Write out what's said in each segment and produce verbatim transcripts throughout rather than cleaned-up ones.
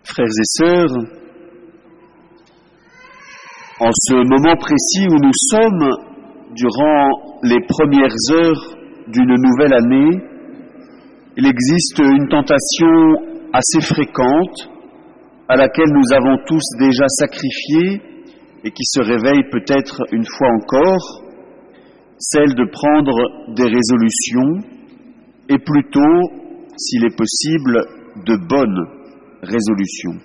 Frères et sœurs, en ce moment précis où nous sommes, durant les premières heures d'une nouvelle année, il existe une tentation assez fréquente à laquelle nous avons tous déjà sacrifié et qui se réveille peut-être une fois encore, celle de prendre des résolutions et plutôt, s'il est possible, de bonnes résolutions.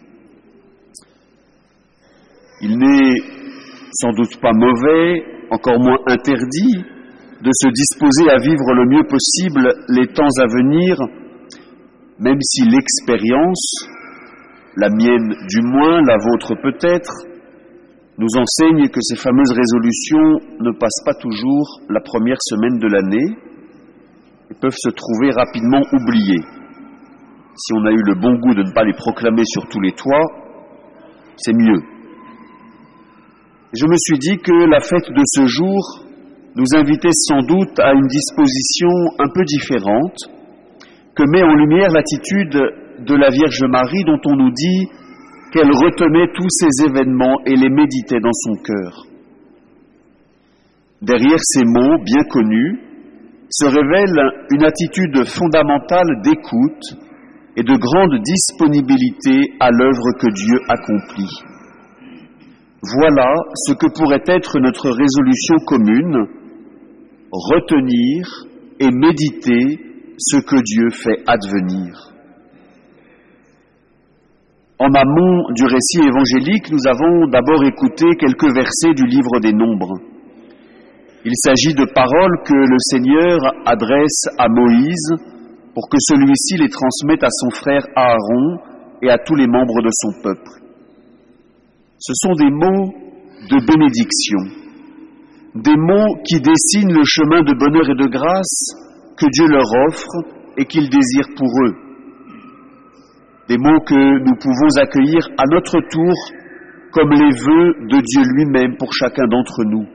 Il n'est sans doute pas mauvais, encore moins interdit, de se disposer à vivre le mieux possible les temps à venir, même si l'expérience, la mienne du moins, la vôtre peut-être, nous enseigne que ces fameuses résolutions ne passent pas toujours la première semaine de l'année et peuvent se trouver rapidement oubliées. Si on a eu le bon goût de ne pas les proclamer sur tous les toits, c'est mieux. Je me suis dit que la fête de ce jour nous invitait sans doute à une disposition un peu différente, que met en lumière l'attitude de la Vierge Marie dont on nous dit qu'elle retenait tous ces événements et les méditait dans son cœur. Derrière ces mots bien connus se révèle une attitude fondamentale d'écoute et de grande disponibilité à l'œuvre que Dieu accomplit. Voilà ce que pourrait être notre résolution commune, retenir et méditer ce que Dieu fait advenir. En amont du récit évangélique, nous avons d'abord écouté quelques versets du livre des Nombres. Il s'agit de paroles que le Seigneur adresse à Moïse pour que celui-ci les transmette à son frère Aaron et à tous les membres de son peuple. Ce sont des mots de bénédiction, des mots qui dessinent le chemin de bonheur et de grâce que Dieu leur offre et qu'il désire pour eux. Des mots que nous pouvons accueillir à notre tour comme les vœux de Dieu lui-même pour chacun d'entre nous.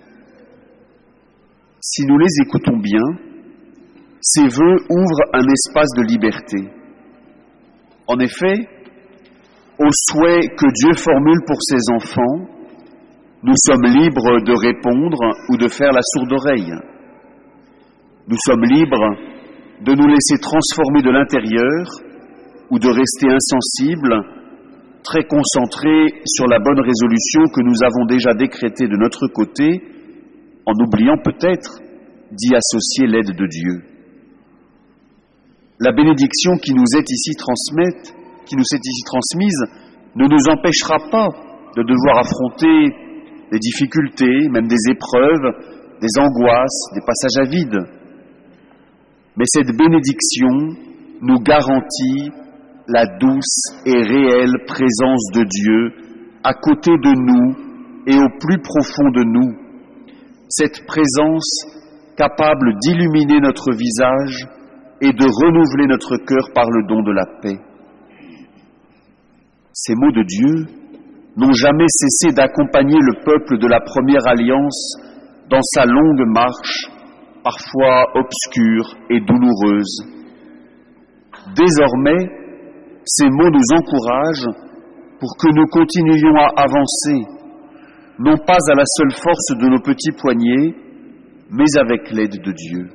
Si nous les écoutons bien, ces vœux ouvrent un espace de liberté. En effet, au souhait que Dieu formule pour ses enfants, nous sommes libres de répondre ou de faire la sourde oreille. Nous sommes libres de nous laisser transformer de l'intérieur ou de rester insensibles, très concentrés sur la bonne résolution que nous avons déjà décrétée de notre côté, en oubliant peut-être d'y associer l'aide de Dieu. La bénédiction qui nous est ici transmise, qui nous est ici transmise ne nous empêchera pas de devoir affronter des difficultés, même des épreuves, des angoisses, des passages à vide. Mais cette bénédiction nous garantit la douce et réelle présence de Dieu à côté de nous et au plus profond de nous. Cette présence capable d'illuminer notre visage et de renouveler notre cœur par le don de la paix. Ces mots de Dieu n'ont jamais cessé d'accompagner le peuple de la première alliance dans sa longue marche, parfois obscure et douloureuse. Désormais, ces mots nous encouragent pour que nous continuions à avancer, non pas à la seule force de nos petits poignets, mais avec l'aide de Dieu.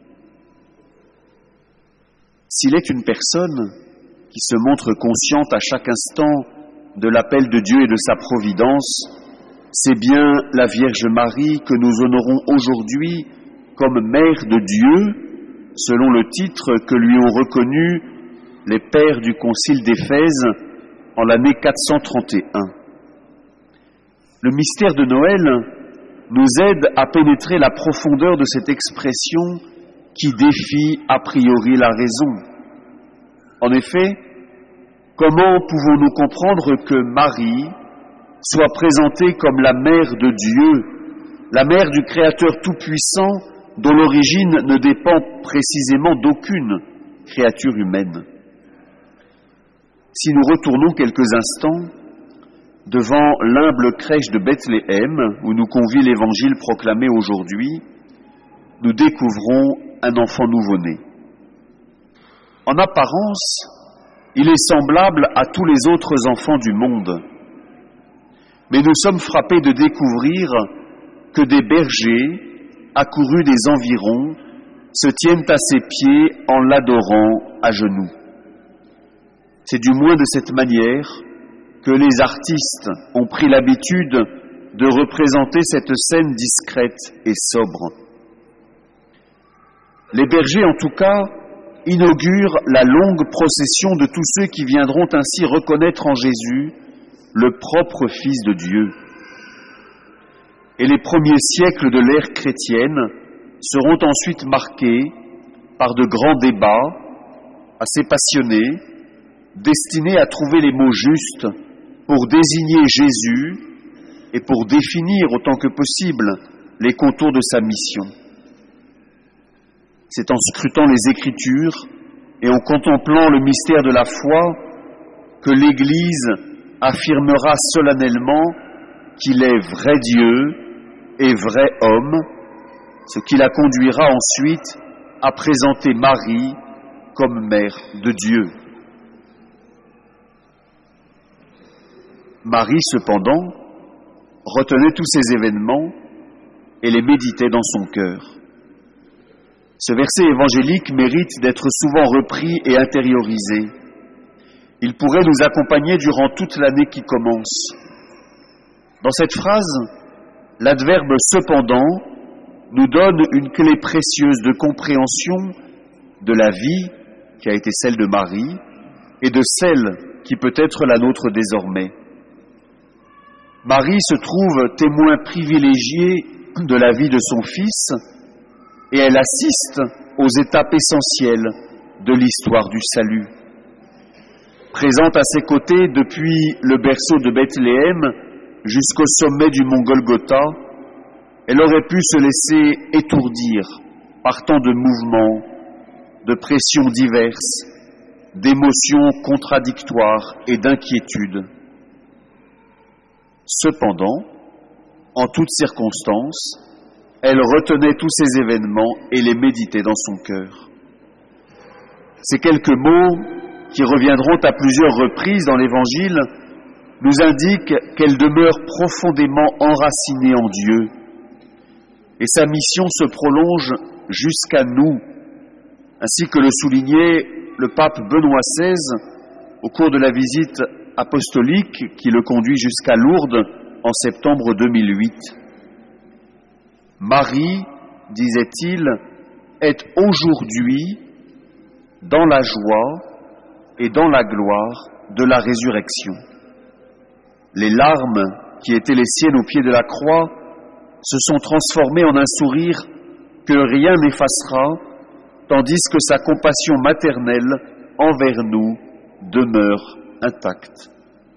S'il est une personne qui se montre consciente à chaque instant de l'appel de Dieu et de sa providence, c'est bien la Vierge Marie que nous honorons aujourd'hui comme Mère de Dieu, selon le titre que lui ont reconnu les pères du Concile d'Éphèse en l'année quatre cent trente et un. Le mystère de Noël nous aide à pénétrer la profondeur de cette expression qui défie a priori la raison. En effet, comment pouvons-nous comprendre que Marie soit présentée comme la mère de Dieu, la mère du Créateur tout-puissant dont l'origine ne dépend précisément d'aucune créature humaine? Si nous retournons quelques instants devant l'humble crèche de Bethléem, où nous convie l'évangile proclamé aujourd'hui, nous découvrons un enfant nouveau-né. En apparence, il est semblable à tous les autres enfants du monde. Mais nous sommes frappés de découvrir que des bergers, accourus des environs, se tiennent à ses pieds en l'adorant à genoux. C'est du moins de cette manière que les artistes ont pris l'habitude de représenter cette scène discrète et sobre. Les bergers, en tout cas, inaugurent la longue procession de tous ceux qui viendront ainsi reconnaître en Jésus le propre Fils de Dieu. Et les premiers siècles de l'ère chrétienne seront ensuite marqués par de grands débats assez passionnés, destinés à trouver les mots justes pour désigner Jésus et pour définir autant que possible les contours de sa mission. C'est en scrutant les Écritures et en contemplant le mystère de la foi que l'Église affirmera solennellement qu'il est vrai Dieu et vrai homme, ce qui la conduira ensuite à présenter Marie comme mère de Dieu. Marie, cependant, retenait tous ces événements et les méditait dans son cœur. Ce verset évangélique mérite d'être souvent repris et intériorisé. Il pourrait nous accompagner durant toute l'année qui commence. Dans cette phrase, l'adverbe « cependant » nous donne une clé précieuse de compréhension de la vie qui a été celle de Marie et de celle qui peut être la nôtre désormais. Marie se trouve témoin privilégié de la vie de son Fils et elle assiste aux étapes essentielles de l'histoire du salut. Présente à ses côtés depuis le berceau de Bethléem jusqu'au sommet du mont Golgotha, elle aurait pu se laisser étourdir par tant de mouvements, de pressions diverses, d'émotions contradictoires et d'inquiétudes. Cependant, en toutes circonstances, elle retenait tous ces événements et les méditait dans son cœur. Ces quelques mots, qui reviendront à plusieurs reprises dans l'Évangile, nous indiquent qu'elle demeure profondément enracinée en Dieu. Et sa mission se prolonge jusqu'à nous, ainsi que le soulignait le pape Benoît seize au cours de la visite apostolique qui le conduit jusqu'à Lourdes en septembre deux mille huit. Marie, disait-il, est aujourd'hui dans la joie et dans la gloire de la résurrection. Les larmes qui étaient les siennes au pied de la croix se sont transformées en un sourire que rien n'effacera, tandis que sa compassion maternelle envers nous demeure intacte.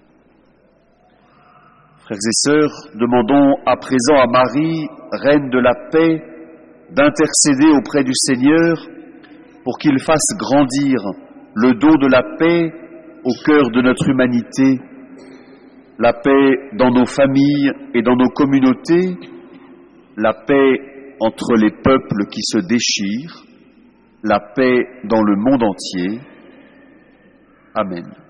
Frères et sœurs, demandons à présent à Marie, Reine de la paix, d'intercéder auprès du Seigneur pour qu'il fasse grandir le don de la paix au cœur de notre humanité, la paix dans nos familles et dans nos communautés, la paix entre les peuples qui se déchirent, la paix dans le monde entier. Amen.